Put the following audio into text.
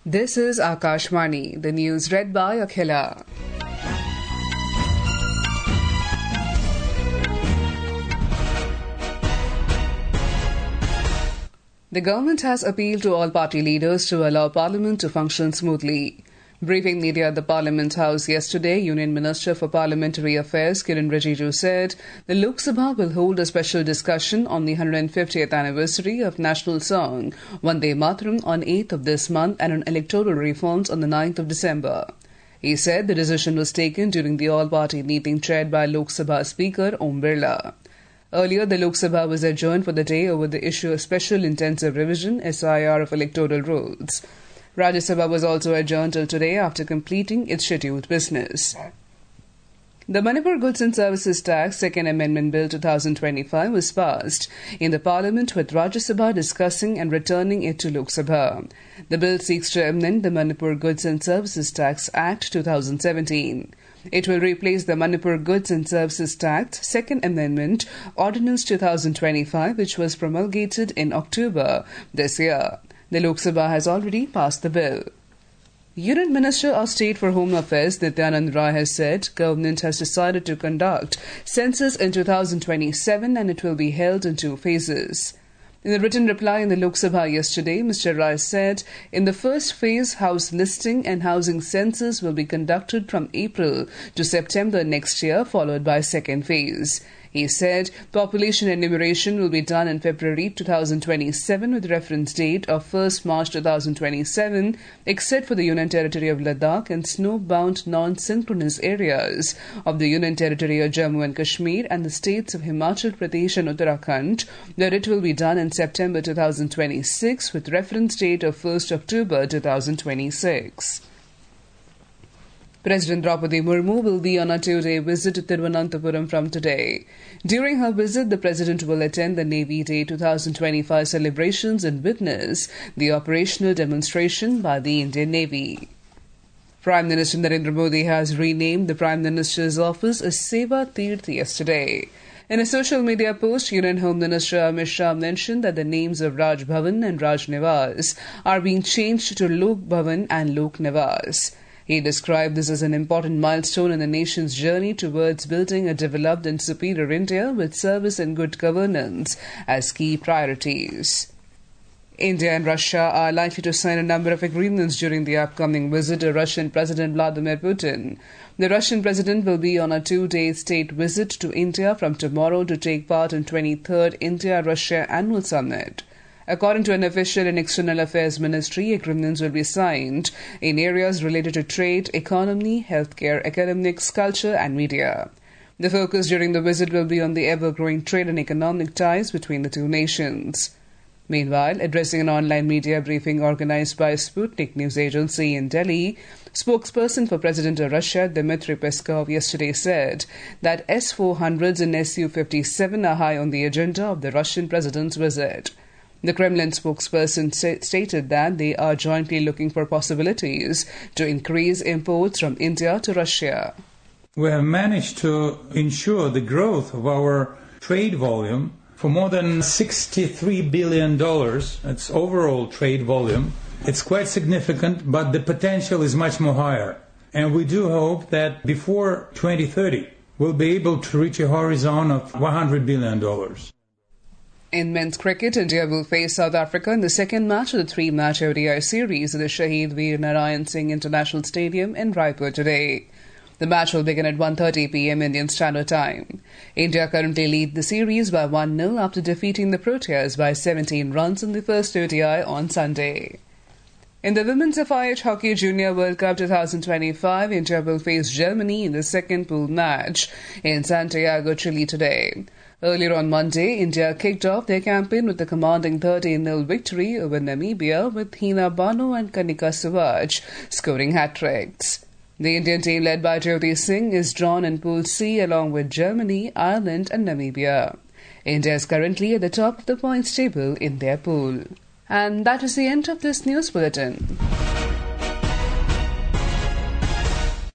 This is Akashvani, the news read by Akhila. The government has appealed to all party leaders to allow Parliament to function smoothly. Briefing media at the Parliament House yesterday, Union Minister for Parliamentary Affairs Kiren Rijiju said the Lok Sabha will hold a special discussion on the 150th anniversary of national song Vande Mataram on 8th of this month and on electoral reforms on the 9th of December. He said the decision was taken during the all-party meeting chaired by Lok Sabha Speaker Om Birla. Earlier, the Lok Sabha was adjourned for the day over the issue of Special Intensive Revision (SIR) of electoral rules. Rajya Sabha was also adjourned till today after completing its scheduled business. The Manipur Goods and Services Tax Second Amendment Bill 2025 was passed in the Parliament with Rajya Sabha discussing and returning it to Lok Sabha. The bill seeks to amend the Manipur Goods and Services Tax Act 2017. It will replace the Manipur Goods and Services Tax Second Amendment Ordinance 2025, which was promulgated in October this year. The Lok Sabha has already passed the bill. Union Minister of State for Home Affairs Nityanand Rai has said government has decided to conduct census in 2027 and it will be held in two phases. In a written reply in the Lok Sabha yesterday, Mr. Rai said in the first phase, house listing and housing census will be conducted from April to September next year, followed by second phase. He said population enumeration will be done in February 2027 with reference date of 1st March 2027, except for the Union Territory of Ladakh and snow-bound non-synchronous areas of the Union Territory of Jammu and Kashmir and the states of Himachal Pradesh and Uttarakhand, where it will be done in September 2026 with reference date of 1st October 2026. President Draupadi Murmu will be on a two-day visit to Thiruvananthapuram from today. During her visit, the President will attend the Navy Day 2025 celebrations and witness the operational demonstration by the Indian Navy. Prime Minister Narendra Modi has renamed the Prime Minister's office as Seva Tirth yesterday. In a social media post, Union Home Minister Amit Shah mentioned that the names of Raj Bhavan and Raj Niwas are being changed to Lok Bhavan and Lok Niwas. He described this as an important milestone in the nation's journey towards building a developed and superior India with service and good governance as key priorities. India and Russia are likely to sign a number of agreements during the upcoming visit of Russian President Vladimir Putin. The Russian president will be on a two-day state visit to India from tomorrow to take part in 23rd India-Russia Annual Summit. According to an official in External Affairs Ministry, agreements will be signed in areas related to trade, economy, healthcare, academics, culture and media. The focus during the visit will be on the ever-growing trade and economic ties between the two nations. Meanwhile, addressing an online media briefing organized by Sputnik news agency in Delhi, spokesperson for President of Russia Dmitry Peskov yesterday said that S-400s and Su-57 are high on the agenda of the Russian president's visit. The Kremlin spokesperson stated that they are jointly looking for possibilities to increase imports from India to Russia. We have managed to ensure the growth of our trade volume for more than $63 billion. That's overall trade volume. It's quite significant, but the potential is much more higher. And we do hope that before 2030, we'll be able to reach a horizon of $100 billion. In men's cricket, India will face South Africa in the second match of the three-match ODI series at the Shahid Veer Narayan Singh International Stadium in Raipur today. The match will begin at 1:30 p.m. Indian Standard Time. India currently lead the series by 1-0 after defeating the Proteas by 17 runs in the first ODI on Sunday. In the Women's FIH Hockey Junior World Cup 2025, India will face Germany in the second pool match in Santiago, Chile today. Earlier on Monday, India kicked off their campaign with a commanding 13-0 victory over Namibia with Hina Bano and Kanika Suvaj scoring hat-tricks. The Indian team led by Jyoti Singh is drawn in Pool C along with Germany, Ireland and Namibia. India is currently at the top of the points table in their pool. And that is the end of this news bulletin.